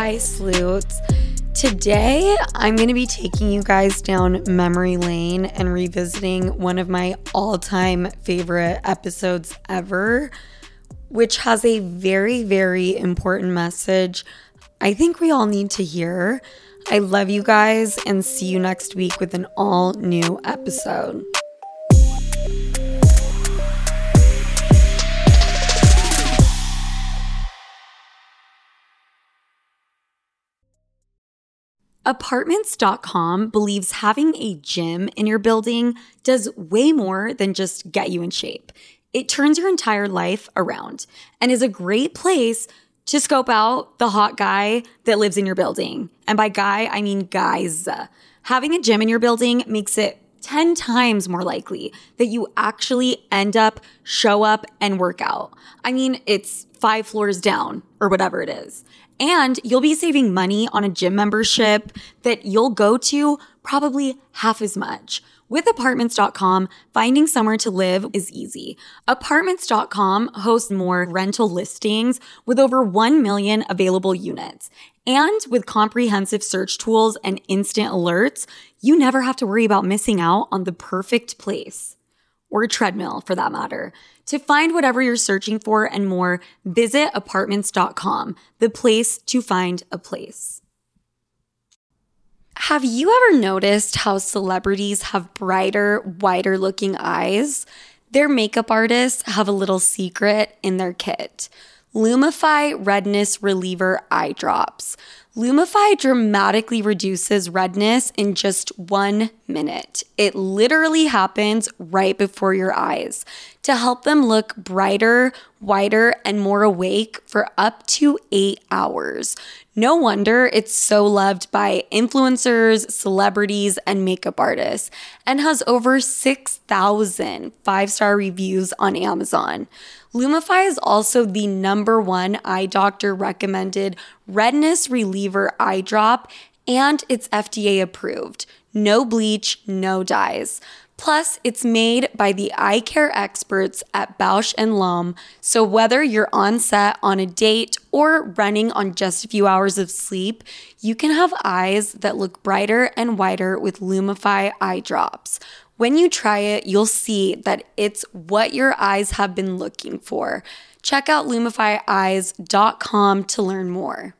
Hi, Sleuths. Today, I'm going to be taking you guys down memory lane and revisiting one of my all-time favorite episodes ever, which has a very, very important message I think we all need to hear. I love you guys and see you next week with an all-new episode. Apartments.com believes having a gym in your building does way more than just get you in shape. It turns your entire life around and is a great place to scope out the hot guy that lives in your building. And by guy, I mean guys. Having a gym in your building makes it 10 times more likely that you actually show up and work out. I mean, it's 5 floors down or whatever it is. And you'll be saving money on a gym membership that you'll go to probably half as much. With Apartments.com, finding somewhere to live is easy. Apartments.com hosts more rental listings with over 1 million available units. And with comprehensive search tools and instant alerts, you never have to worry about missing out on the perfect place. Or a treadmill, for that matter. To find whatever you're searching for and more, visit Apartments.com, the place to find a place. Have you ever noticed how celebrities have brighter, whiter-looking eyes? Their makeup artists have a little secret in their kit. Lumify Redness Reliever Eye Drops. Lumify dramatically reduces redness in just 1 minute. It literally happens right before your eyes to help them look brighter, whiter, and more awake for up to 8 hours. No wonder it's so loved by influencers, celebrities, and makeup artists, and has over 6,000 5-star reviews on Amazon. Lumify is also the #1 eye doctor recommended redness reliever eye drop, and it's FDA approved. No bleach, no dyes. Plus, it's made by the eye care experts at Bausch & Lomb, so whether you're on set on a date or running on just a few hours of sleep, you can have eyes that look brighter and whiter with Lumify eye drops. When you try it, you'll see that it's what your eyes have been looking for. Check out LumifyEyes.com to learn more.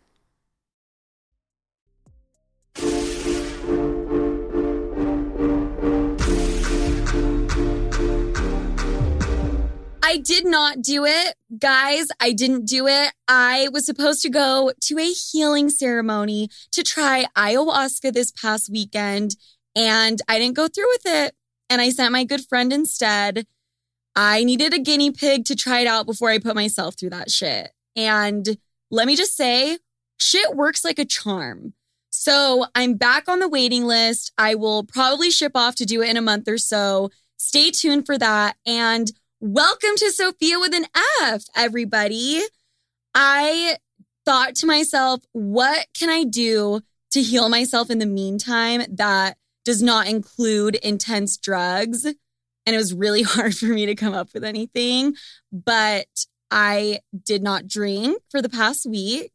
I did not do it. Guys, I didn't do it. I was supposed to go to a healing ceremony to try ayahuasca this past weekend, and I didn't go through with it. And I sent my good friend instead. I needed a guinea pig to try it out before I put myself through that shit. And let me just say, shit works like a charm. So I'm back on the waiting list. I will probably ship off to do it in a month or so. Stay tuned for that. And welcome to Sophia with an F, everybody. I thought to myself, what can I do to heal myself in the meantime that does not include intense drugs? And it was really hard for me to come up with anything, but I did not drink for the past week,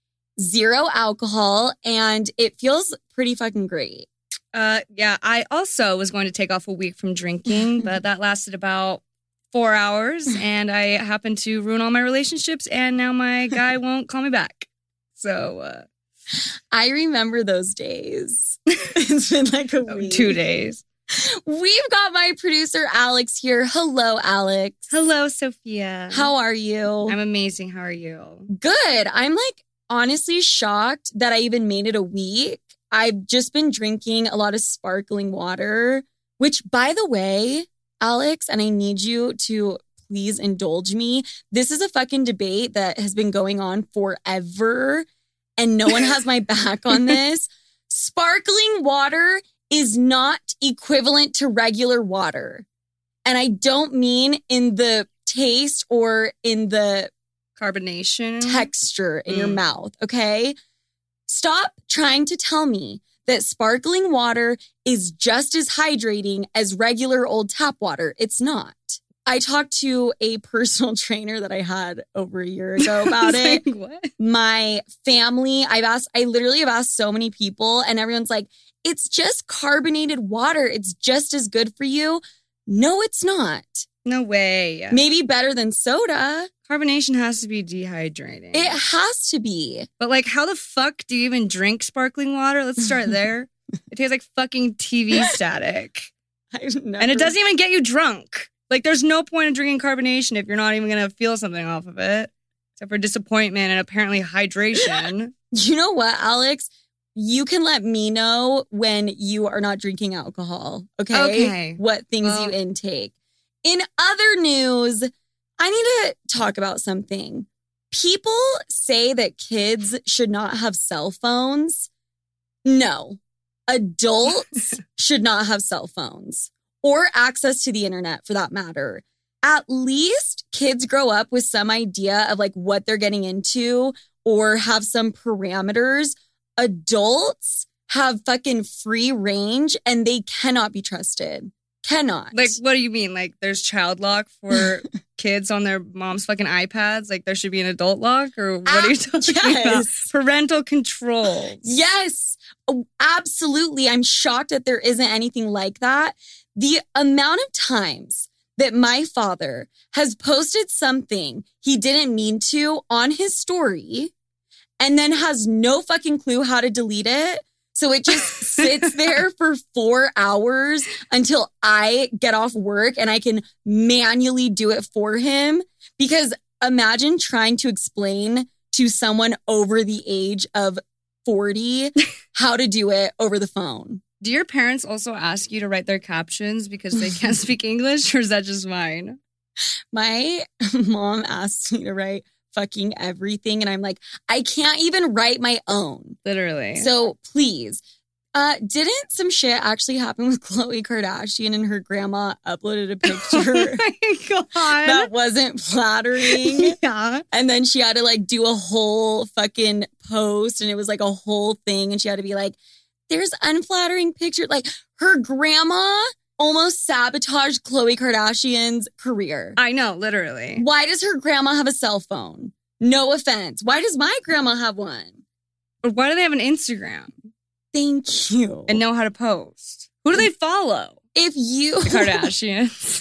0 alcohol, and it feels pretty fucking great. Yeah, I also was going to take off a week from drinking, but that lasted about 4 hours, and I happened to ruin all my relationships, and now my guy won't call me back. So, I remember those days. It's been like a week. 2 days. We've got my producer, Alex, here. Hello, Alex. Hello, Sophia. How are you? I'm amazing. How are you? Good. I'm like honestly shocked that I even made it a week. I've just been drinking a lot of sparkling water, which, by the way, Alex, and I need you to please indulge me. This is a fucking debate that has been going on forever, and no one has my back on this. Sparkling water is not equivalent to regular water. And I don't mean in the taste or in the carbonation texture in your mouth, okay? Stop trying to tell me that sparkling water is just as hydrating as regular old tap water. It's not. I talked to a personal trainer that I had over a year ago about it. Like, what? My family, I literally have asked so many people, and everyone's like, it's just carbonated water. It's just as good for you. No, it's not. No way. Maybe better than soda. Carbonation has to be dehydrating. It has to be. But like, how the fuck do you even drink sparkling water? Let's start there. It tastes like fucking TV static. And it doesn't even get you drunk. Like, there's no point in drinking carbonation if you're not even going to feel something off of it. Except for disappointment and apparently hydration. You know what, Alex? You can let me know when you are not drinking alcohol, okay? Okay. What things you intake. In other news, I need to talk about something. People say that kids should not have cell phones. No. Adults should not have cell phones or access to the internet for that matter. At least kids grow up with some idea of like what they're getting into or have some parameters. Adults have fucking free range and they cannot be trusted. Cannot. Like, what do you mean? Like, there's child lock for kids on their mom's fucking iPads? Like, there should be an adult lock? Or what are you talking about? Parental controls. Yes, absolutely. I'm shocked that there isn't anything like that. The amount of times that my father has posted something he didn't mean to on his story and then has no fucking clue how to delete it. So it just sits there for 4 hours until I get off work and I can manually do it for him. Because imagine trying to explain to someone over the age of 40 how to do it over the phone. Do your parents also ask you to write their captions because they can't speak English, or is that just mine? My mom asked me to write fucking everything. And I'm like, I can't even write my own. Literally. So please. Didn't some shit actually happen with Khloe Kardashian and her grandma uploaded a picture Oh my God. that wasn't flattering? Yeah. And then she had to like do a whole fucking post and it was like a whole thing. And she had to be like, there's unflattering pictures. Like her grandma almost sabotaged Khloe Kardashian's career. I know, literally. Why does her grandma have a cell phone? No offense. Why does my grandma have one? But why do they have an Instagram? Thank you. And know how to post? Who do they follow? If you... The Kardashians.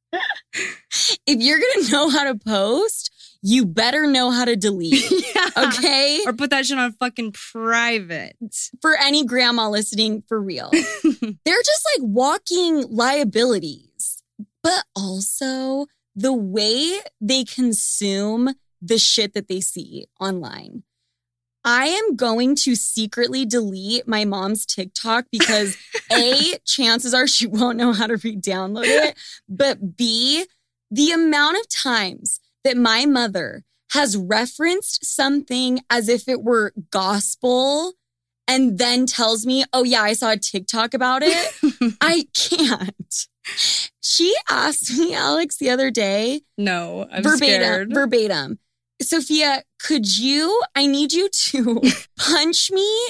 If you're going to know how to post, you better know how to delete. Yeah. Okay? Or put that shit on fucking private. For any grandma listening, for real. They're just like walking liabilities. But also the way they consume the shit that they see online. I am going to secretly delete my mom's TikTok because A, chances are she won't know how to re-download it. But B, the amount of times that my mother has referenced something as if it were gospel and then tells me, oh yeah, I saw a TikTok about it. I can't. She asked me, Alex, the other day. No, I'm scared. Verbatim. Sophia, I need you to punch me.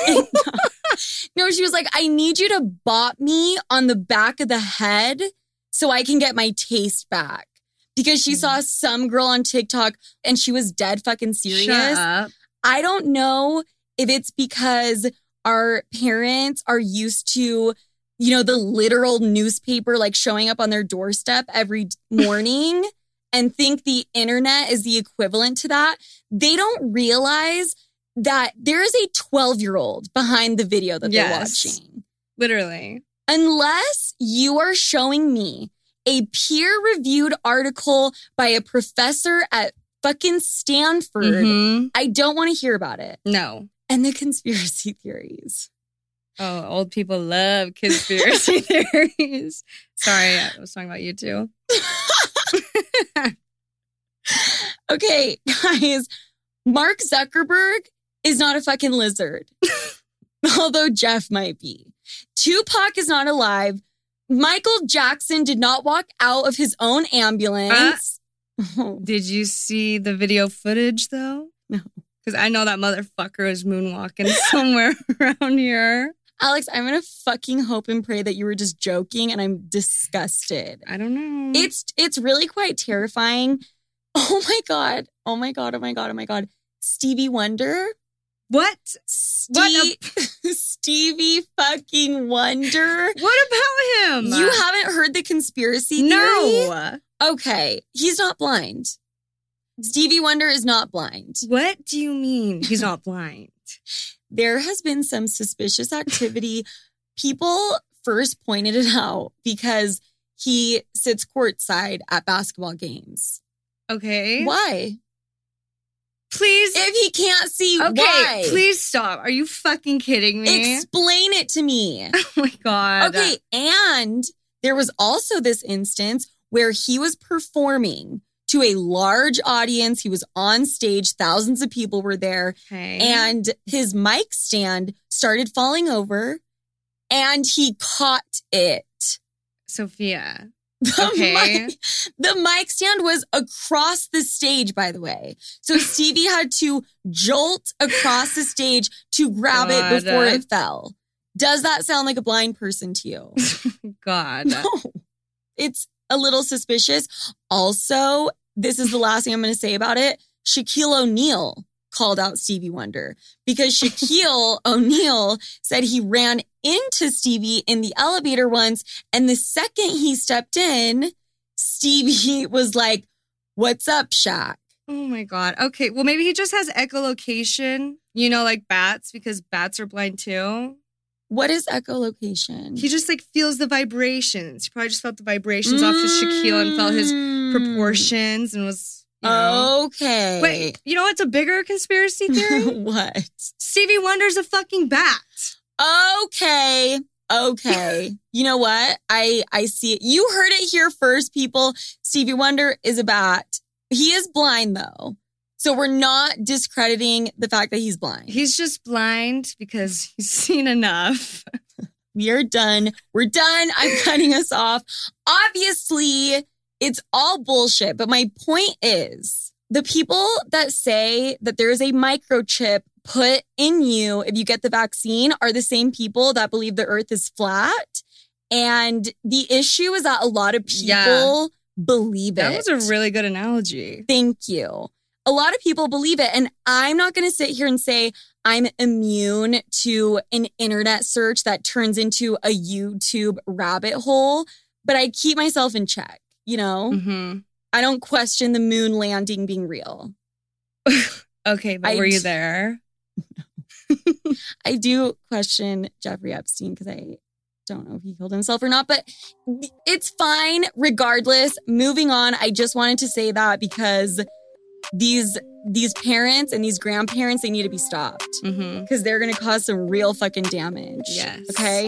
No, she was like, I need you to bop me on the back of the head so I can get my taste back. Because she saw some girl on TikTok and she was dead fucking serious. Shut up. I don't know if it's because our parents are used to, the literal newspaper like showing up on their doorstep every morning and think the internet is the equivalent to that. They don't realize that there is a 12-year-old behind the video that they're watching. Literally. Unless you are showing me a peer-reviewed article by a professor at fucking Stanford, I don't want to hear about it. No. And the conspiracy theories. Oh, old people love conspiracy theories. Sorry, I was talking about you too. Okay, guys. Mark Zuckerberg is not a fucking lizard. Although Jeff might be. Tupac is not alive. Michael Jackson did not walk out of his own ambulance. Did you see the video footage though? No. Because I know that motherfucker is moonwalking somewhere around here. Alex, I'm going to fucking hope and pray that you were just joking and I'm disgusted. I don't know. It's really quite terrifying. Oh my God. Oh my God. Oh my God. Oh my God. Stevie Wonder. What? Stevie fucking Wonder. What about him? You haven't heard the conspiracy theory? No. Okay. He's not blind. Stevie Wonder is not blind. What do you mean he's not blind? There has been some suspicious activity. People first pointed it out because he sits courtside at basketball games. Okay. Why? Please. If he can't see, okay, why? Please stop. Are you fucking kidding me? Explain it to me. Oh my God. Okay, and there was also this instance where he was performing to a large audience. He was on stage. Thousands of people were there. Okay. And his mic stand started falling over and he caught it. Sophia. The mic stand was across the stage, by the way. So Stevie had to jolt across the stage to grab it before it fell. Does that sound like a blind person to you? God. No. It's a little suspicious. Also, this is the last thing I'm going to say about it. Shaquille O'Neal called out Stevie Wonder because Shaquille O'Neal said he ran into Stevie in the elevator once. And the second he stepped in, Stevie was like, "What's up, Shaq?" Oh my God. Okay. Well, maybe he just has echolocation, you know, like bats, because bats are blind too. What is echolocation? He just like feels the vibrations. He probably just felt the vibrations off his Shaquille and felt his proportions and was, you know. Okay. Wait, you know what's a bigger conspiracy theory? What? Stevie Wonder's a fucking bat. Okay. You know what? I see it. You heard it here first, people. Stevie Wonder is a bat. He is blind, though. So we're not discrediting the fact that he's blind. He's just blind because he's seen enough. We are done. We're done. I'm cutting us off. Obviously, it's all bullshit. But my point is, the people that say that there is a microchip put in you if you get the vaccine are the same people that believe the earth is flat. And the issue is that a lot of people believe it. That was a really good analogy. Thank you. A lot of people believe it. And I'm not going to sit here and say I'm immune to an internet search that turns into a YouTube rabbit hole, but I keep myself in check, you know? Mm-hmm. I don't question the moon landing being real. Okay, but were you there? I do question Jeffrey Epstein because I don't know if he killed himself or not, but it's fine regardless. Moving on, I just wanted to say that because these parents and these grandparents, they need to be stopped because they're going to cause some real fucking damage. Yes. Okay?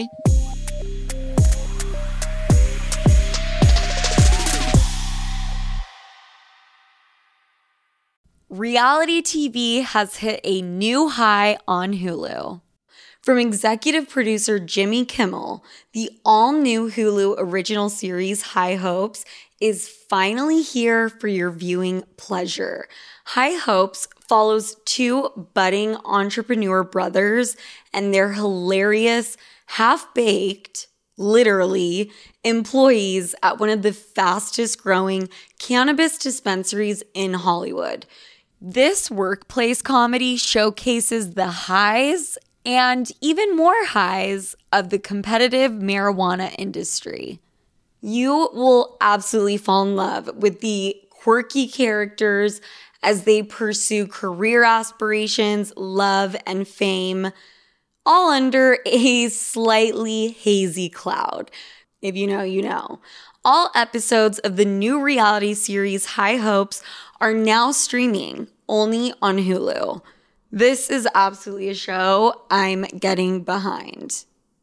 Reality TV has hit a new high on Hulu. From executive producer Jimmy Kimmel, the all-new Hulu original series High Hopes is finally here for your viewing pleasure. High Hopes follows two budding entrepreneur brothers and their hilarious, half-baked, literally, employees at one of the fastest-growing cannabis dispensaries in Hollywood. This workplace comedy showcases the highs and even more highs of the competitive marijuana industry. You will absolutely fall in love with the quirky characters as they pursue career aspirations, love, and fame, all under a slightly hazy cloud. If you know, you know. All episodes of the new reality series High Hopes are now streaming only on Hulu. This is absolutely a show I'm getting behind.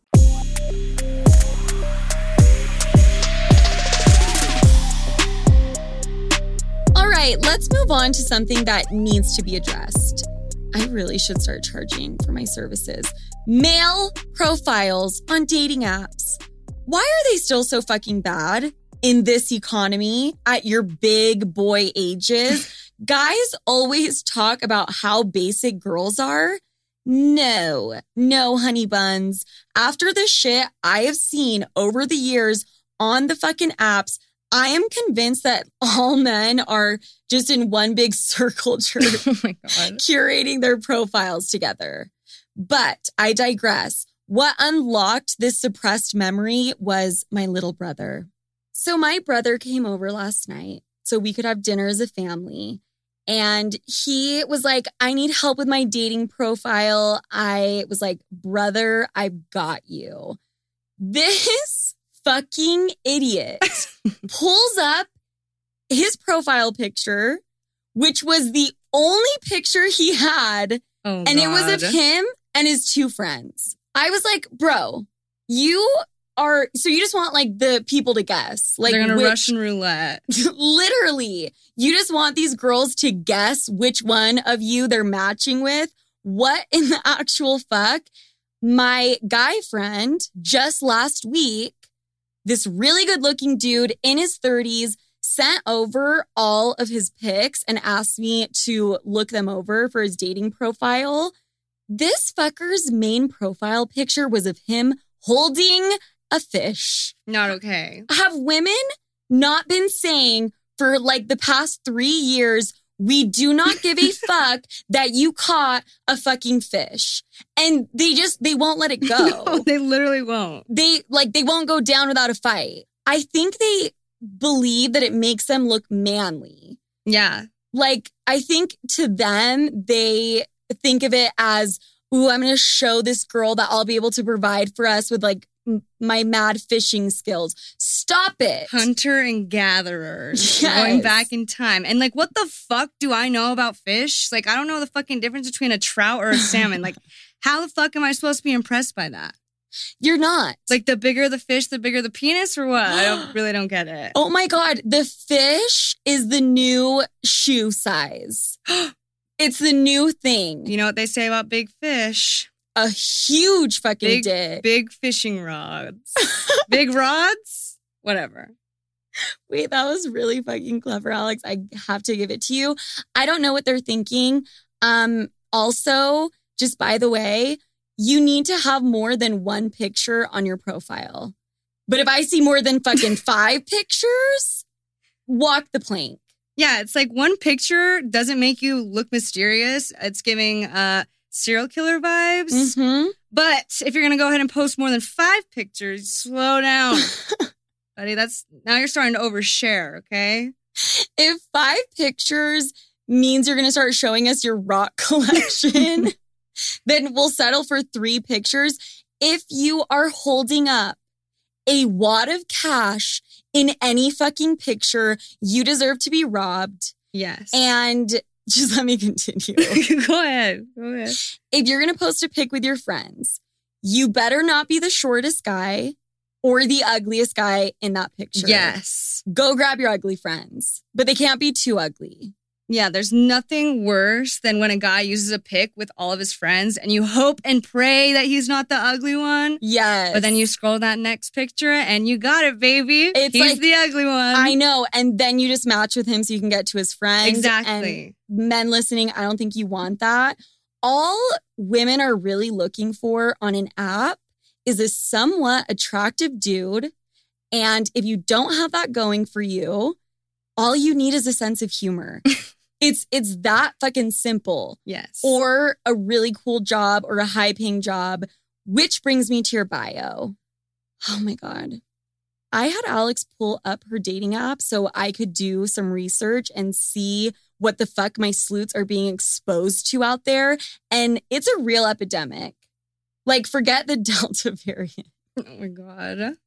All right, let's move on to something that needs to be addressed. I really should start charging for my services. Male profiles on dating apps. Why are they still so fucking bad in this economy at your big boy ages? Guys always talk about how basic girls are. No, honey buns. After the shit I have seen over the years on the fucking apps, I am convinced that all men are just in one big circle jerk, Oh my God. curating their profiles together. But I digress. What unlocked this suppressed memory was my little brother. So my brother came over last night so we could have dinner as a family. And he was like, I need help with my dating profile. I was like, brother, I've got you. This fucking idiot pulls up his profile picture, which was the only picture he had. Oh, And it was God. of him and his two friends. I was like, bro, you just want like the people to guess. Like They're going to which- Russian roulette. Literally, you just want these girls to guess which one of you they're matching with. What in the actual fuck? My guy friend just last week, this really good looking dude in his 30s sent over all of his pics and asked me to look them over for his dating profile. This fucker's main profile picture was of him holding a fish. Not okay. Have women not been saying for like the past 3 years, we do not give a fuck that you caught a fucking fish? And they won't let it go. No, they literally won't. They won't go down without a fight. I think they believe that it makes them look manly. Yeah. Like, I think to them, they think of it as, ooh, I'm going to show this girl that I'll be able to provide for us with like my mad fishing skills. Stop it. Hunter and gatherers. Yes. Going back in time. And like, what the fuck do I know about fish? Like, I don't know the fucking difference between a trout or a salmon. Like, how the fuck am I supposed to be impressed by that? You're not. Like, the bigger the fish, the bigger the penis, or what? I really don't get it. Oh my God. The fish is the new shoe size. It's the new thing. You know what they say about big fish? A huge fucking dick. Big fishing rods. Big rods? Whatever. Wait, that was really fucking clever, Alex. I have to give it to you. I don't know what they're thinking. Also, just by the way, you need to have more than one picture on your profile. But if I see more than fucking 5 pictures, walk the plank. Yeah, it's like one picture doesn't make you look mysterious. It's giving serial killer vibes. Mm-hmm. But if you're going to go ahead and post more than 5 pictures, slow down. Buddy, now you're starting to overshare, okay? If 5 pictures means you're going to start showing us your rock collection, then we'll settle for 3 pictures. If you are holding up a wad of cash in any fucking picture, you deserve to be robbed. Yes. And just let me continue. Go ahead. If you're going to post a pic with your friends, you better not be the shortest guy or the ugliest guy in that picture. Yes. Go grab your ugly friends, but they can't be too ugly. Yeah, there's nothing worse than when a guy uses a pic with all of his friends and you hope and pray that he's not the ugly one. Yes. But then you scroll that next picture and you got it, baby. It's he's like, the ugly one. I know. And then you just match with him so you can get to his friend. Exactly. And men listening, I don't think you want that. All women are really looking for on an app is a somewhat attractive dude. And if you don't have that going for you, all you need is a sense of humor. It's that fucking simple. Yes. Or a really cool job or a high paying job, which brings me to your bio. Oh my God. I had Alex pull up her dating app so I could do some research and see what the fuck my sleuths are being exposed to out there. And it's a real epidemic. Like, forget the Delta variant. Oh my God.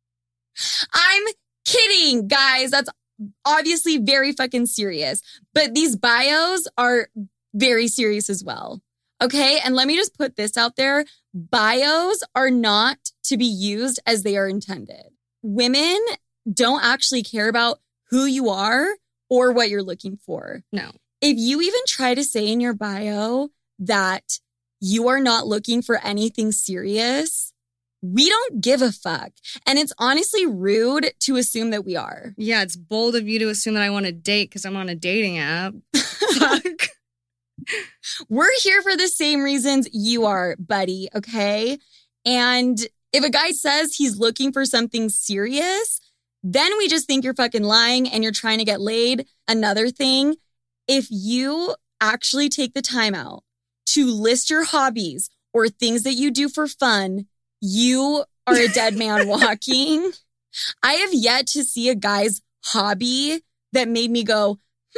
I'm kidding, guys. That's obviously very fucking serious. But these bios are very serious as well. Okay? And let me just put this out there. Bios are not to be used as they are intended. Women don't actually care about who you are or what you're looking for. No. If you even try to say in your bio that you are not looking for anything serious, we don't give a fuck. And it's honestly rude to assume that we are. Yeah, it's bold of you to assume that I want to date because I'm on a dating app. Fuck. We're here for the same reasons you are, buddy, okay? And if a guy says he's looking for something serious, then we just think you're fucking lying and you're trying to get laid. Another thing, if you actually take the time out to list your hobbies or things that you do for fun, you are a dead man walking. I have yet to see a guy's hobby that made me go,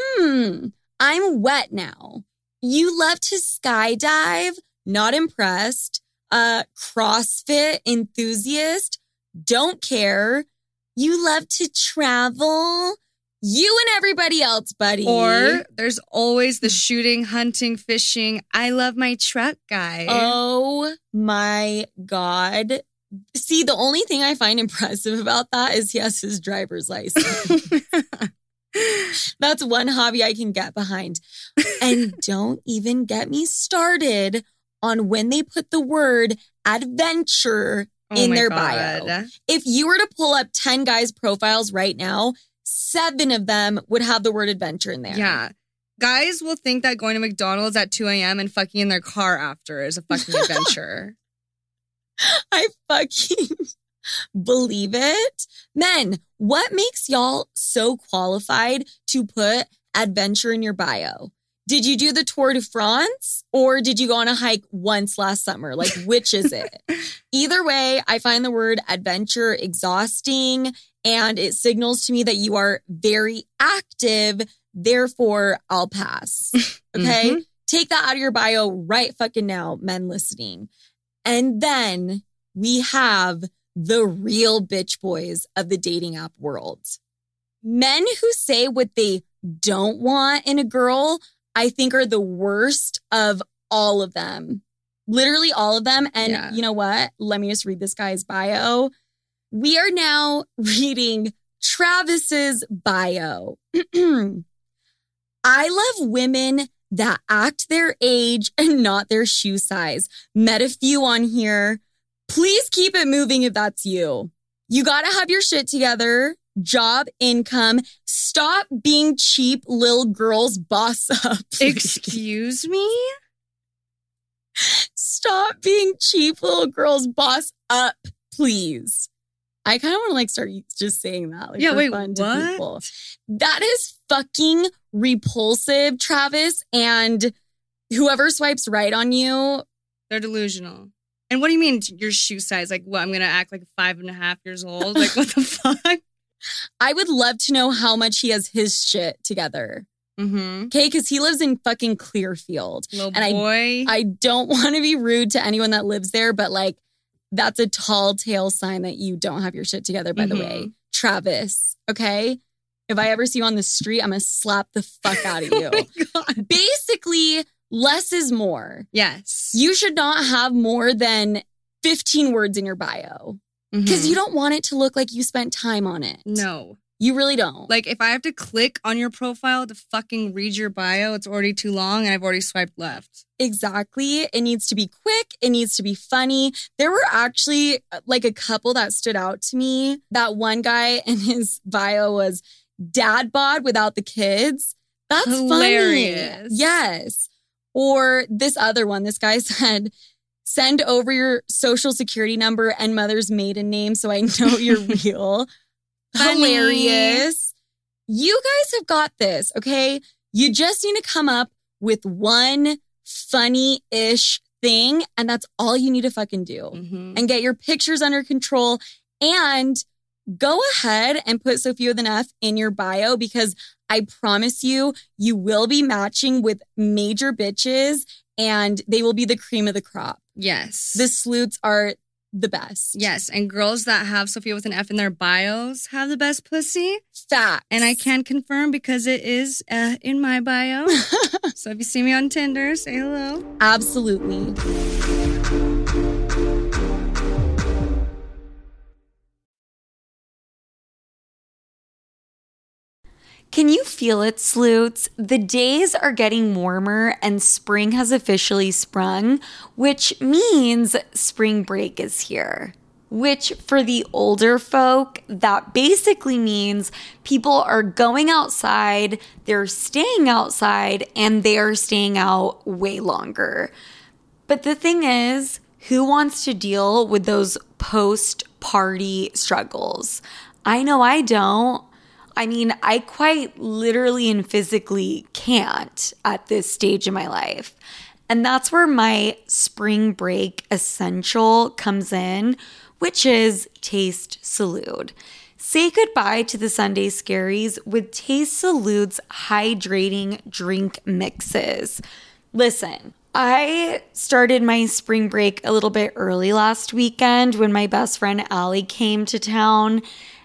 I'm wet now. You love to skydive, not impressed. CrossFit enthusiast, don't care. You love to travel. You and everybody else, buddy. Or there's always the shooting, hunting, fishing. I love my truck guy. Oh my God. See, the only thing I find impressive about that is he has his driver's license. That's one hobby I can get behind. And don't even get me started on when they put the word adventure in their bio. If you were to pull up 10 guys' profiles right now, 7 of them would have the word adventure in there. Yeah. Guys will think that going to McDonald's at 2 a.m. and fucking in their car after is a fucking adventure. I fucking believe it. Men, what makes y'all so qualified to put adventure in your bio? Did you do the Tour de France or did you go on a hike once last summer? Like, which is it? Either way, I find the word adventure exhausting and it signals to me that you are very active. Therefore, I'll pass. Okay? Mm-hmm. Take that out of your bio right fucking now, men listening. And then we have the real bitch boys of the dating app world. Men who say what they don't want in a girl, I think are the worst of all of them. Literally all of them. And You know what? Let me just read this guy's bio. We are now reading Travis's bio. I love women that act their age and not their shoe size. Met a few on here. Please keep it moving if that's you. You got to have your shit together. Job, income. Stop being cheap little girls. Boss up. Excuse me? Stop being cheap little girls. Boss up, please. I kind of want to start just saying that. For fun to people. That is fucking repulsive, Travis. And whoever swipes right on you, they're delusional. And what do you mean your shoe size? Like, what? I'm going to act like 5.5 years old? Like, what the fuck? I would love to know how much he has his shit together. Mm-hmm. Okay, because he lives in fucking Clearfield. Little boy. I don't want to be rude to anyone that lives there, but that's a tall tale sign that you don't have your shit together, by the way. Travis, okay? If I ever see you on the street, I'm going to slap the fuck out of you. Oh Basically, less is more. Yes. You should not have more than 15 words in your bio. Because you don't want it to look like you spent time on it. No. You really don't. Like, if I have to click on your profile to fucking read your bio, it's already too long and I've already swiped left. Exactly. It needs to be quick. It needs to be funny. There were actually a couple that stood out to me. That one guy in his bio was dad bod without the kids. That's hilarious. Funny. Yes. Or this other one, this guy said, send over your social security number and mother's maiden name so I know you're real. Hilarious. You guys have got this, okay? You just need to come up with one funny-ish thing, and that's all you need to fucking do. And get your pictures under control. And go ahead and put Sophia with an F in your bio, because I promise you, you will be matching with major bitches and they will be the cream of the crop. Yes. The sleuths are the best. Yes. And girls that have Sophia with an F in their bios have the best pussy. Facts. And I can confirm because it is in my bio. So if you see me on Tinder, say hello. Absolutely. Can you feel it, sleuths? The days are getting warmer and spring has officially sprung, which means spring break is here. which for the older folk, that basically means people are going outside, they're staying outside, and they're staying out way longer. But the thing is, who wants to deal with those post-party struggles? I know I don't. I mean, I quite literally and physically can't at this stage in my life. And that's where my spring break essential comes in, which is Taste Salud. Say goodbye to the Sunday scaries with Taste Salud's hydrating drink mixes. Listen, I started my spring break a little bit early last weekend when my best friend Allie came to town,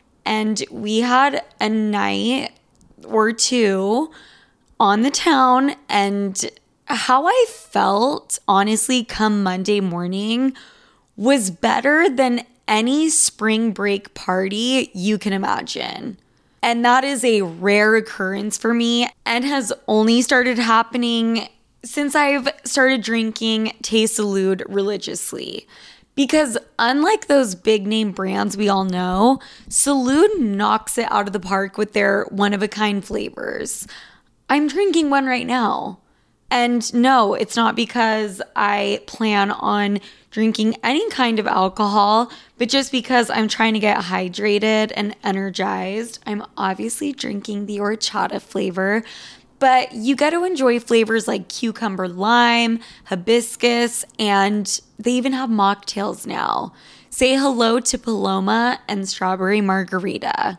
and we had a night or two on the town, and how I felt, honestly, come Monday morning was better than any spring break party you can imagine. And that is a rare occurrence for me and has only started happening since I've started drinking Taste Salud religiously. Because unlike those big name brands we all know, Salud knocks it out of the park with their one-of-a-kind flavors. I'm drinking one right now. And no, it's not because I plan on drinking any kind of alcohol, but just because I'm trying to get hydrated and energized. I'm obviously drinking the horchata flavor, but you get to enjoy flavors like cucumber lime, hibiscus, and they even have mocktails now. Say hello to Paloma and strawberry margarita.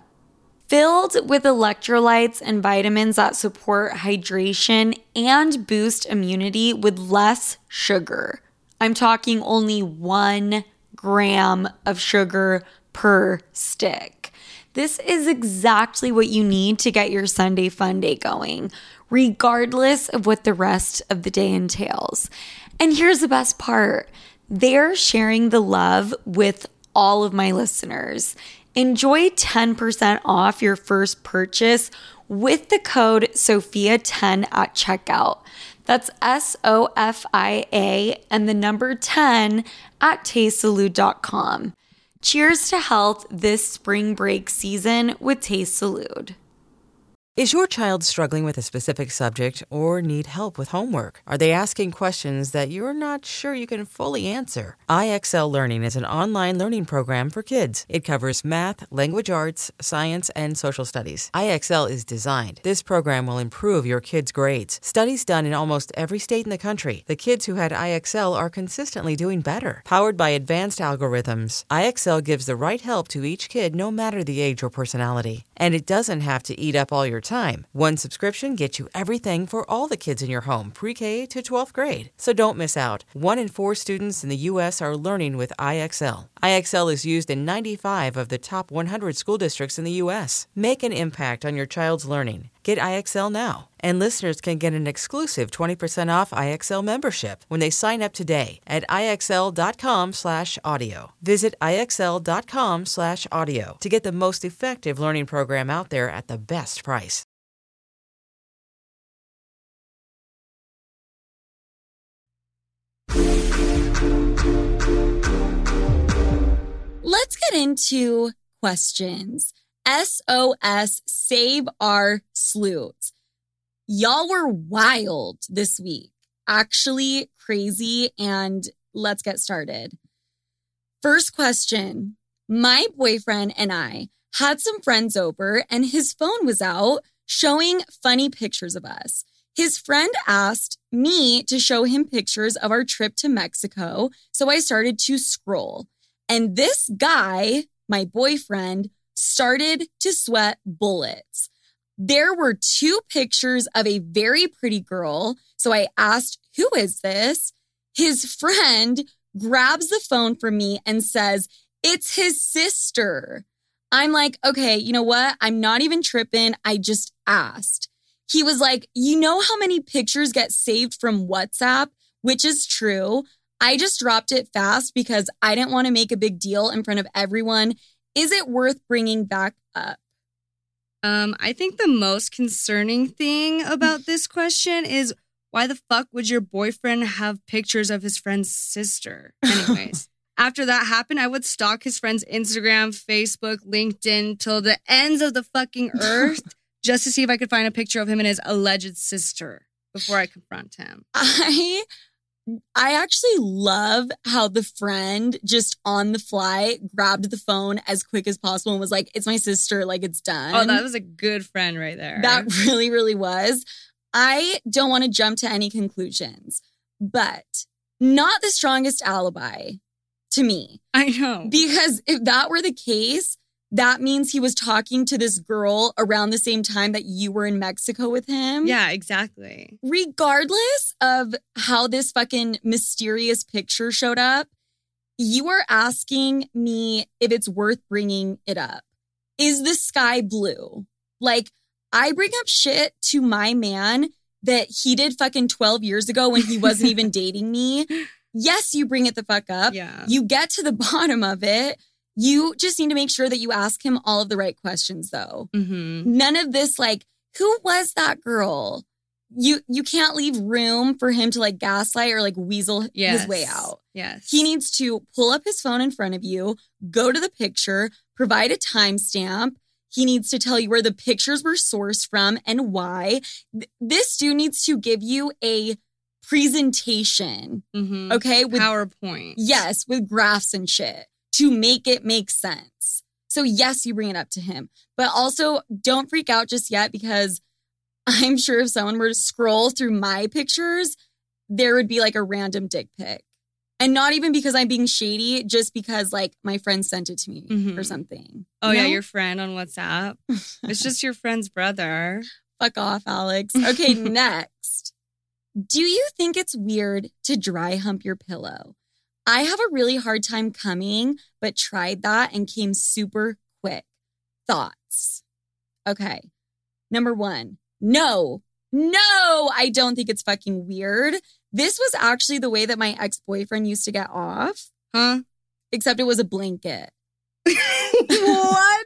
Filled with electrolytes and vitamins that support hydration and boost immunity with less sugar. I'm talking only 1 gram of sugar per stick. This is exactly what you need to get your Sunday fun day going, regardless of what the rest of the day entails. And here's the best part. They're sharing the love with all of my listeners. Enjoy 10% off your first purchase with the code SOFIA10 at checkout. That's SOFIA and the number 10 at tastesalud.com. Cheers to health this spring break season with Taste Salud. Is your child struggling with a specific subject or need help with homework? Are they asking questions that you're not sure you can fully answer? IXL Learning is an online learning program for kids. It covers math, language arts, science, and social studies. IXL is designed. This program will improve your kids' grades. Studies done in almost every state in the country. The kids who had IXL are consistently doing better. Powered by advanced algorithms, IXL gives the right help to each kid no matter the age or personality. And it doesn't have to eat up all your time. One subscription gets you everything for all the kids in your home, pre-K to 12th grade. So don't miss out. 1 in 4 students in the U.S. are learning with IXL. IXL is used in 95 of the top 100 school districts in the U.S. Make an impact on your child's learning. Get IXL now. And listeners can get an exclusive 20% off IXL membership when they sign up today at IXL.com/audio. Visit IXL.com/audio to get the most effective learning program out there at the best price. Let's get into questions. SOS, save our sleuths. Y'all were wild this week. Actually crazy, and let's get started. First question. My boyfriend and I had some friends over, and his phone was out showing funny pictures of us. His friend asked me to show him pictures of our trip to Mexico, so I started to scroll. And this guy, my boyfriend, started to sweat bullets. There were 2 pictures of a very pretty girl. So I asked, who is this? His friend grabs the phone from me and says, it's his sister. I'm like, okay, you know what? I'm not even tripping. I just asked. He was like, you know how many pictures get saved from WhatsApp? Which is true. I just dropped it fast because I didn't want to make a big deal in front of everyone. Is it worth bringing back up? I think the most concerning thing about this question is why the fuck would your boyfriend have pictures of his friend's sister? Anyways, After that happened, I would stalk his friend's Instagram, Facebook, LinkedIn till the ends of the fucking earth just to see if I could find a picture of him and his alleged sister before I confront him. I actually love how the friend just on the fly grabbed the phone as quick as possible and was like, it's my sister, like it's done. Oh, that was a good friend right there. That really, really was. I don't want to jump to any conclusions, but not the strongest alibi to me. I know. Because if that were the case, that means he was talking to this girl around the same time that you were in Mexico with him. Yeah, exactly. Regardless of how this fucking mysterious picture showed up, you are asking me if it's worth bringing it up. Is the sky blue? Like, I bring up shit to my man that he did fucking 12 years ago when he wasn't even dating me. Yes, you bring it the fuck up. Yeah. You get to the bottom of it. You just need to make sure that you ask him all of the right questions, though. Mm-hmm. None of this, like, who was that girl? You can't leave room for him to, like, gaslight or, like, weasel his way out. Yes. He needs to pull up his phone in front of you, go to the picture, provide a timestamp. He needs to tell you where the pictures were sourced from and why. This dude needs to give you a presentation, Mm-hmm. okay? With PowerPoint. Yes, with graphs and shit to make it make sense. So yes, you bring it up to him, but also don't freak out just yet because I'm sure if someone were to scroll through my pictures, there would be like a random dick pic. And not even because I'm being shady, just because like my friend sent it to me or something. Oh, You yeah, know? your friend on WhatsApp. It's just your friend's brother. Fuck off, Alex. Okay, next. Do you think it's weird to dry hump your pillow? I have a really hard time coming, but tried that and came super quick. Thoughts? Okay. Number 1. No, I don't think it's fucking weird. This was actually the way that my ex-boyfriend used to get off. Huh? Except it was a blanket. What?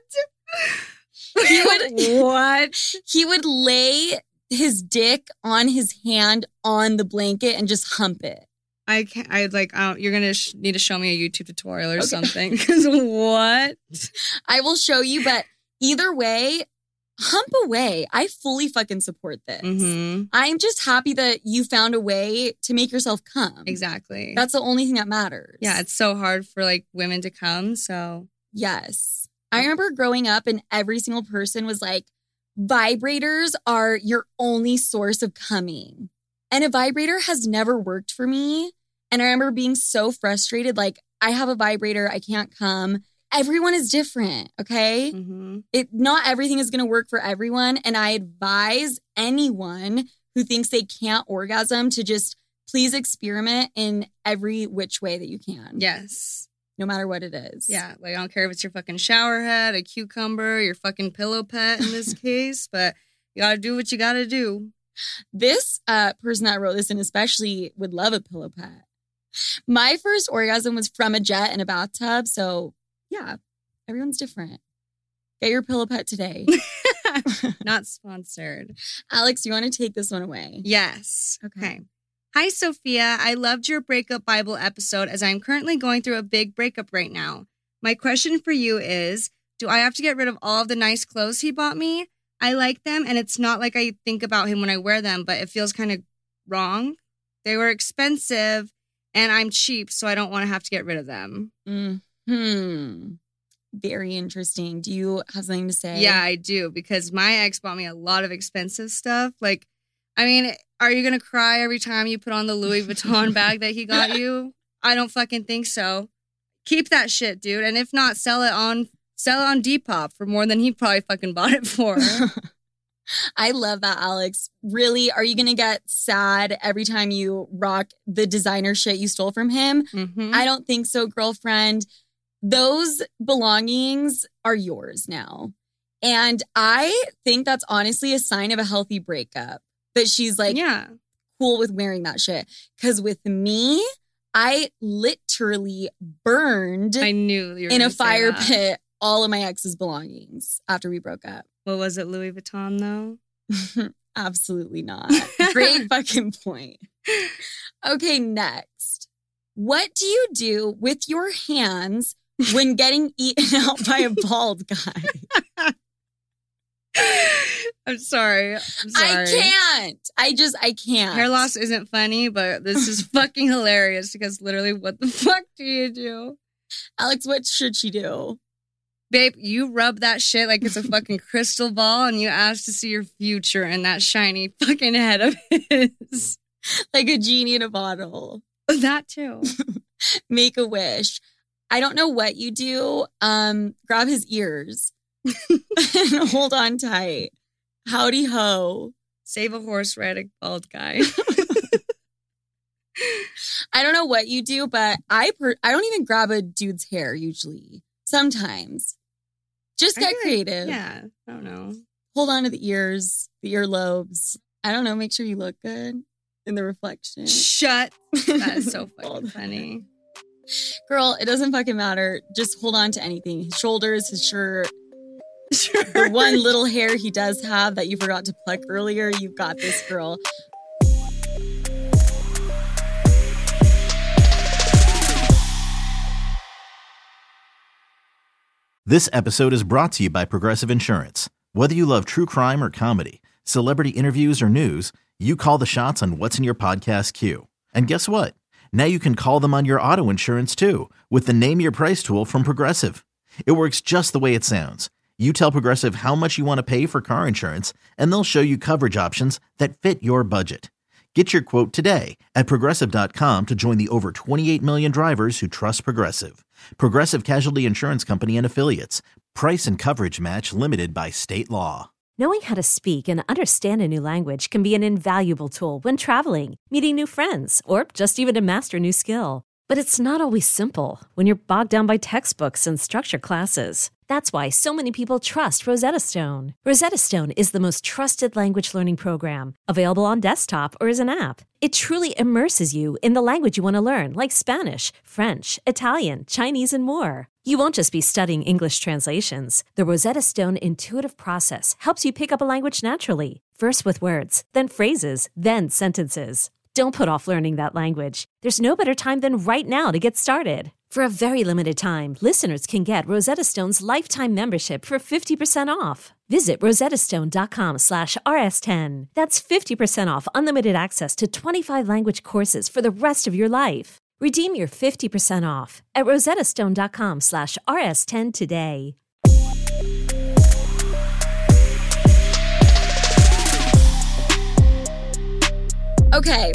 What? He would lay his dick on his hand on the blanket and just hump it. I can't. You're gonna need to show me a YouTube tutorial or something. Because what? I will show you, but either way, hump away. I fully fucking support this. Mm-hmm. I'm just happy that you found a way to make yourself come. Exactly. That's the only thing that matters. Yeah, it's so hard for like women to come. So Yes. I remember growing up and every single person was like, vibrators are your only source of coming. And a vibrator has never worked for me. And I remember being so frustrated, like, I have a vibrator, I can't come. Everyone is different, okay? mm-hmm. Not everything is going to work for everyone. And I advise anyone who thinks they can't orgasm to just please experiment in every which way that you can. Yes. No matter what it is. Yeah, like I don't care if it's your fucking shower head, a cucumber, your fucking pillow pet in this case, but you gotta do what you gotta do. This person that wrote this in especially would love a pillow pet. My first orgasm was from a jet in a bathtub. So yeah, everyone's different. Get your pillow pet today. Not sponsored. Alex, do you want to take this one away? Yes. Okay. Hi, Sophia. I loved your breakup Bible episode as I'm currently going through a big breakup right now. My question for you is, do I have to get rid of all of the nice clothes he bought me? I like them, and it's not like I think about him when I wear them, but it feels kind of wrong. They were expensive, and I'm cheap, so I don't want to have to get rid of them. Very interesting. Do you have something to say? Yeah, I do, because my ex bought me a lot of expensive stuff. Like, I mean, are you going to cry every time you put on the Louis Vuitton bag that he got you? I don't fucking think so. Keep that shit, dude. And if not, sell it on Depop for more than he probably fucking bought it for. I love that, Alex. Really, are you going to get sad every time you rock the designer shit you stole from him? Mm-hmm. I don't think so, girlfriend. Those belongings are yours now. And I think that's honestly a sign of a healthy breakup. That she's like cool with wearing that shit. Because with me, I literally burned I knew you were in a gonna say fire that. pit all of my ex's belongings after we broke up. What was it, Louis Vuitton, though? Absolutely not. Great fucking point. Okay, next. What do you do with your hands when getting eaten out by a bald guy? I'm sorry. I can't. I can't. Hair loss isn't funny, but this is fucking hilarious because literally, what the fuck do you do? Alex, what should she do? Babe, you rub that shit like it's a fucking crystal ball and you ask to see your future in that shiny fucking head of his. Like a genie in a bottle. That too. Make a wish. I don't know what you do. Grab his ears and hold on tight. Howdy ho. Save a horse, ride a bald guy. I don't know what you do, but I don't even grab a dude's hair usually. Sometimes. Just get creative. Yeah, I don't know. Hold on to the ears, the earlobes. I don't know. Make sure you look good in the reflection. Shut. That is so fucking funny. Girl, it doesn't fucking matter. Just hold on to anything. His shoulders, his shirt. The one little hair he does have that you forgot to pluck earlier. You've got this, girl. This episode is brought to you by Progressive Insurance. Whether you love true crime or comedy, celebrity interviews or news, you call the shots on what's in your podcast queue. And guess what? Now you can call them on your auto insurance too with the Name Your Price tool from Progressive. It works just the way it sounds. You tell Progressive how much you want to pay for car insurance, and they'll show you coverage options that fit your budget. Get your quote today at Progressive.com to join the over 28 million drivers who trust Progressive. Progressive Casualty Insurance Company and Affiliates. Price and coverage match limited by state law. Knowing how to speak and understand a new language can be an invaluable tool when traveling, meeting new friends, or just even to master a new skill. But it's not always simple when you're bogged down by textbooks and structured classes. That's why so many people trust Rosetta Stone. Rosetta Stone is the most trusted language learning program, available on desktop or as an app. It truly immerses you in the language you want to learn, like Spanish, French, Italian, Chinese, and more. You won't just be studying English translations. The Rosetta Stone intuitive process helps you pick up a language naturally, first with words, then phrases, then sentences. Don't put off learning that language. There's no better time than right now to get started. For a very limited time, listeners can get Rosetta Stone's lifetime membership for 50% off. Visit rosettastone.com/rs10. That's 50% off unlimited access to 25 language courses for the rest of your life. Redeem your 50% off at rosettastone.com/rs10 today. Okay,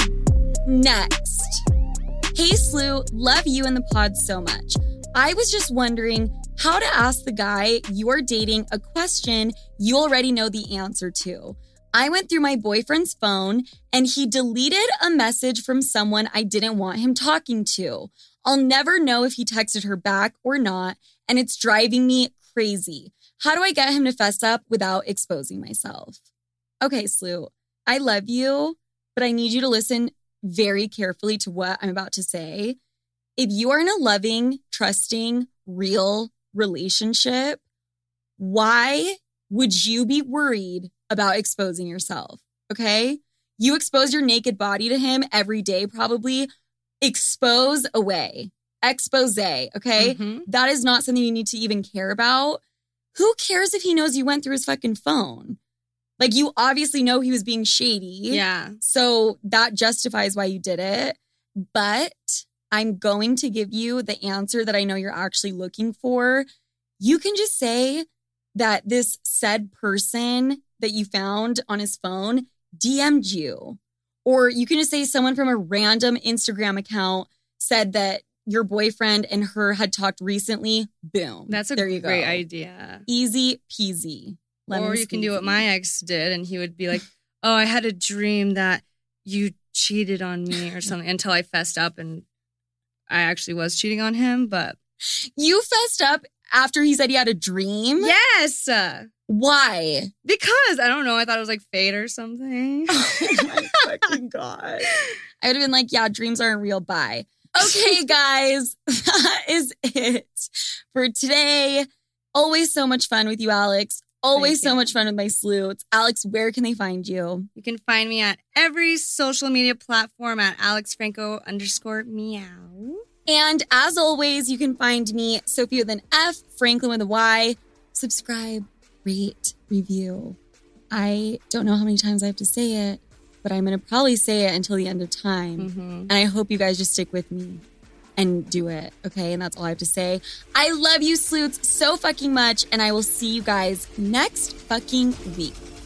next. Hey, Slew, love you and the pod so much. I was just wondering how to ask the guy you are dating a question you already know the answer to. I went through my boyfriend's phone and he deleted a message from someone I didn't want him talking to. I'll never know if he texted her back or not, and it's driving me crazy. How do I get him to fess up without exposing myself? Okay, Slew, I love you, but I need you to listen very carefully to what I'm about to say. If you are in a loving, trusting, real relationship, why would you be worried about exposing yourself? Okay? You expose your naked body to him every day, probably. Expose away. Expose, okay? Mm-hmm. That is not something you need to even care about. Who cares if he knows you went through his fucking phone? Like, you obviously know he was being shady. Yeah. So that justifies why you did it. But I'm going to give you the answer that I know you're actually looking for. You can just say that this said person that you found on his phone DM'd you. Or you can just say someone from a random Instagram account said that your boyfriend and her had talked recently. Boom. That's a great idea. Easy peasy. Or you can do what my ex did and he would be like, oh, I had a dream that you cheated on me or something, until I fessed up and I actually was cheating on him. But you fessed up after he said he had a dream? Yes. Why? Because I don't know. I thought it was like fate or something. Oh my fucking God. I would have been like, yeah, dreams aren't real. Bye. Okay, guys, that is it for today. Always so much fun with you, Alex. Always Thank so you. much fun with my sleuths. Alex, where can they find you? You can find me at every social media platform at AlexFranco_meow. And as always, you can find me, Sophie with an F, Franklin with a Y. Subscribe, rate, review. I don't know how many times I have to say it, but I'm going to probably say it until the end of time. And I hope you guys just stick with me and do it, okay? And that's all I have to say. I love you, sleuths, so fucking much, and I will see you guys next fucking week.